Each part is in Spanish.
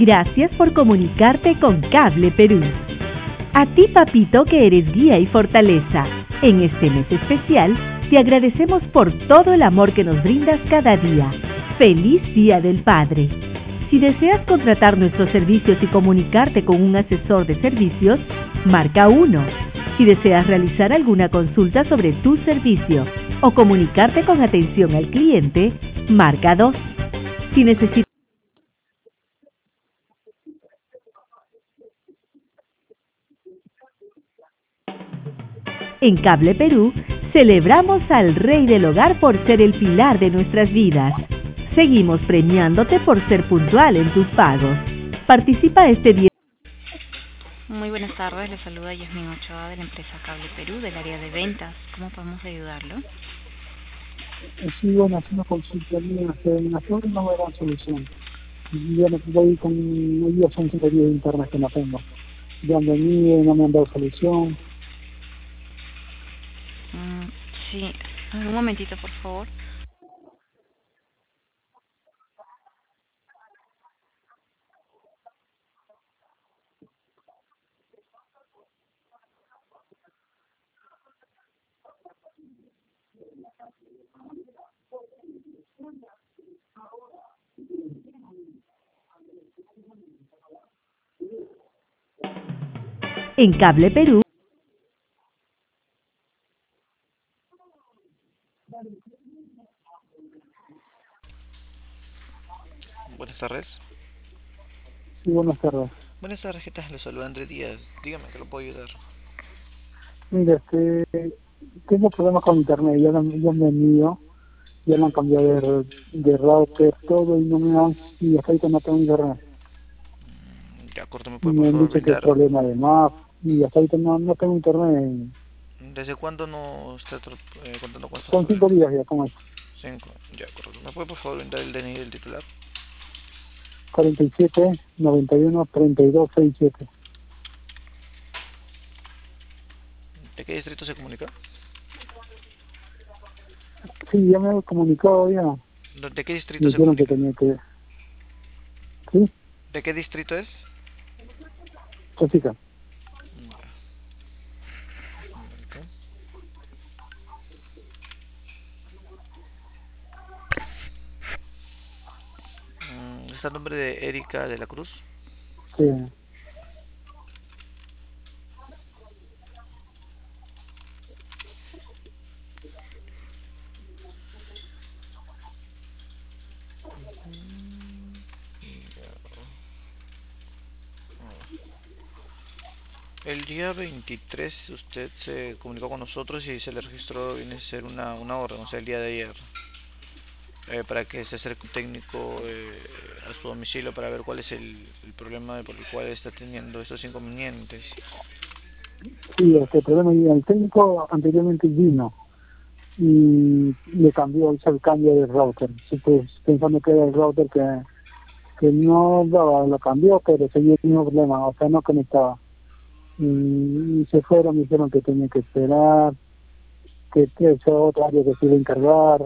Gracias por comunicarte con Cable Perú. A ti, papito, que eres guía y fortaleza. En este mes especial, te agradecemos por todo el amor que nos brindas cada día. ¡Feliz Día del Padre! Si deseas contratar nuestros servicios y comunicarte con un asesor de servicios, marca 1. Si deseas realizar alguna consulta sobre tu servicio o comunicarte con atención al cliente, marca 2. Si necesitas En Cable Perú, celebramos al Rey del Hogar por ser el pilar de nuestras vidas. Seguimos premiándote por ser puntual en tus pagos. Participa este día. Muy buenas tardes, le saluda Yasmin Ochoa de la empresa Cable Perú, del área de ventas. ¿Cómo podemos ayudarlo? Sí, bueno, hace una consulta mía, en las horas no me dan solución. Ya me voy con ellos, son 5 días internas que no tengo. Ya han venido, no me han dado solución. Sí, un momentito, por favor. En Cable Perú. Buenas tardes. Sí, buenas tardes. Buenas tardes, ¿qué tal? Les saluda Andrés Díaz. Dígame, ¿qué lo puedo ayudar? Mira, tengo problemas con internet, ya han venido, ya lo han cambiado de router, todo, y no me dan, y hasta ahorita no tengo internet. De acuerdo, ¿me Y puede me por han favor dicho que es brindar? problema de MAP, y hasta ahorita no tengo internet. ¿Desde cuándo no está contando con estos Son 5 problemas? días ya, ¿cómo es? 5, ya, correcto. ¿Me puede por favor brindar el DNI del titular? 47 91 32 67. ¿De qué distrito se comunica? Sí, ya me he comunicado ya. ¿De qué Me distrito se dijeron que comunica? tenía que... ¿Sí? ¿De qué distrito es? Chica. ¿Está el nombre de Erika de la Cruz? Sí. El día 23 usted se comunicó con nosotros y se le registró, viene a ser una orden, o sea, el día de ayer, para que se acerque un técnico a su domicilio para ver cuál es el problema por el cual está teniendo estos inconvenientes. Sí, este problema, y el técnico anteriormente vino y le cambió, hizo el cambio de router. Sí, pues, pensando que era el router que no daba, lo cambió, pero seguía el mismo problema, o sea, no conectaba. Y se fueron, me dijeron que tenía que esperar, que ese otro área que se iba a encargar.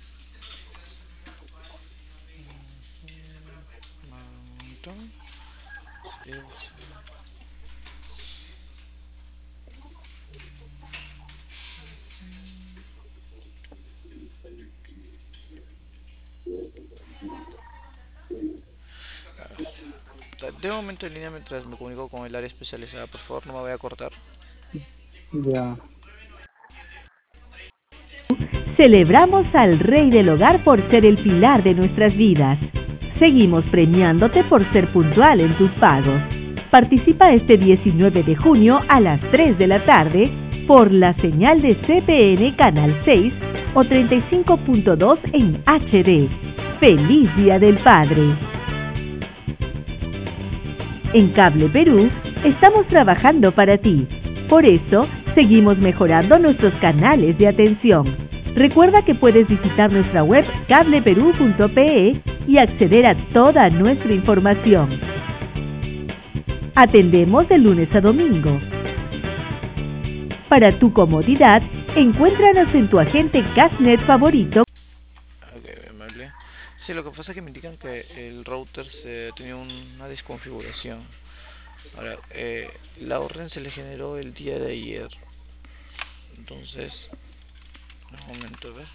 De momento en línea mientras me comunico con el área especializada, por favor, no me voy a cortar. Ya. Celebramos al Rey del Hogar por ser el pilar de nuestras vidas. Seguimos premiándote por ser puntual en tus pagos. Participa este 19 de junio a las 3 de la tarde por la señal de CPN Canal 6 o 35.2 en HD. ¡Feliz Día del Padre! En Cable Perú estamos trabajando para ti. Por eso, seguimos mejorando nuestros canales de atención. Recuerda que puedes visitar nuestra web cableperú.pe y acceder a toda nuestra información. Atendemos de lunes a domingo. Para tu comodidad, encuéntranos en tu agente Cashnet favorito. Ok, amable. Sí, lo que pasa es que me indican que el router se tenía una desconfiguración. Ahora, la orden se le generó el día de ayer. Entonces, un momento, a ver.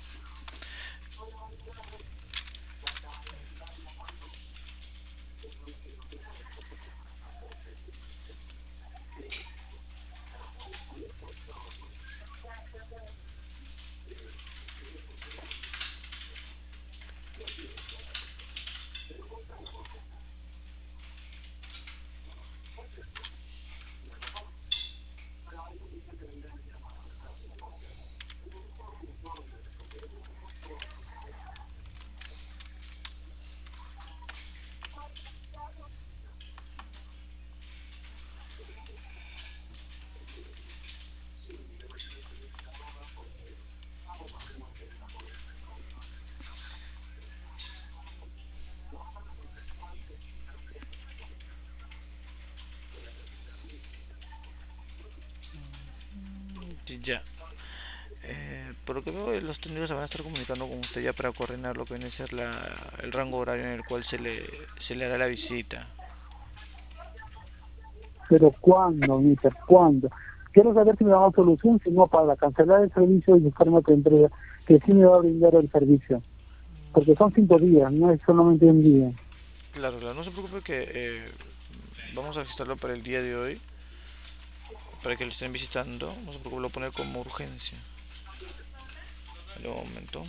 Ya. Por lo que veo, los técnicos se van a estar comunicando con usted ya para coordinar lo que viene a ser el rango horario en el cual se le hará la visita. Pero ¿cuándo, mister? ¿Cuándo? Quiero saber si me va a dar solución, si no, para cancelar el servicio y buscarme otra empresa que sí me va a brindar el servicio. Porque son 5 días, no es solamente un día. Claro, claro, no se preocupe que vamos a registrarlo para el día de hoy, para que lo estén visitando. No se preocupe, lo voy a poner como urgencia. De momento.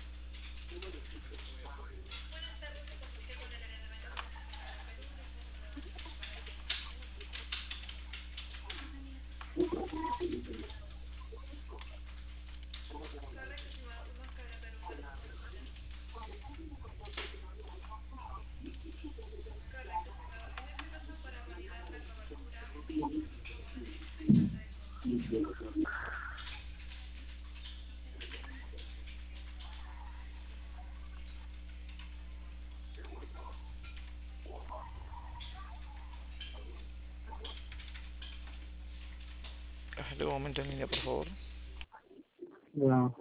De momento en línea, por favor. Ya.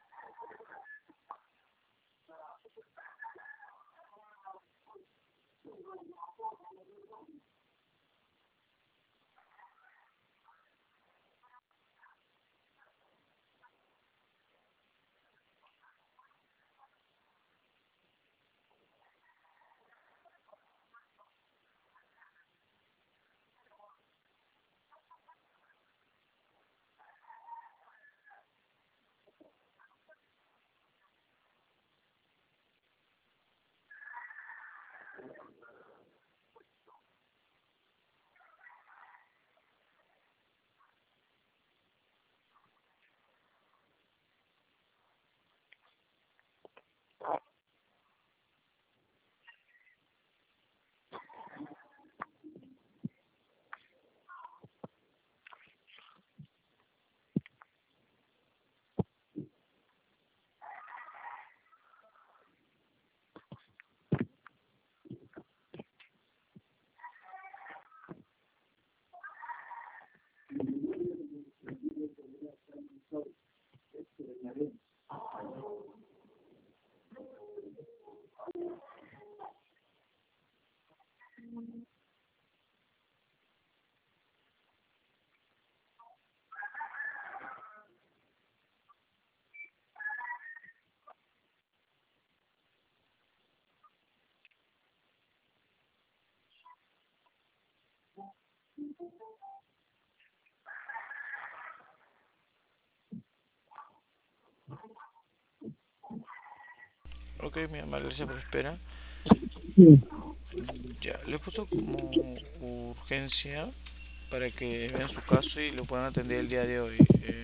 Ok, mi amable, gracias por la espera. Sí. Ya, le he puesto como urgencia para que vean su caso y lo puedan atender el día de hoy.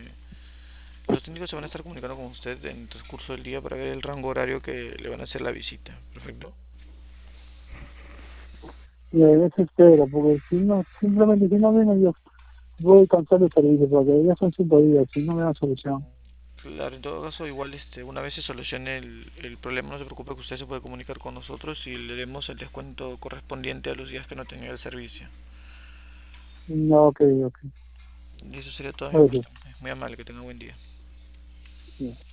Los técnicos se van a estar comunicando con usted en el transcurso del día para ver el rango horario que le van a hacer la visita. Perfecto. Y en eso espero, porque si no, simplemente si no viene yo voy a cancelar el servicio, porque ya son 5 días, si no me dan solución. Claro, en todo caso, igual una vez se solucione el problema, no se preocupe que usted se puede comunicar con nosotros y le demos el descuento correspondiente a los días que no tenga el servicio. No, ok, ok. Y eso sería todo de mi Gracias. parte. Muy amable, que tenga buen día. Sí.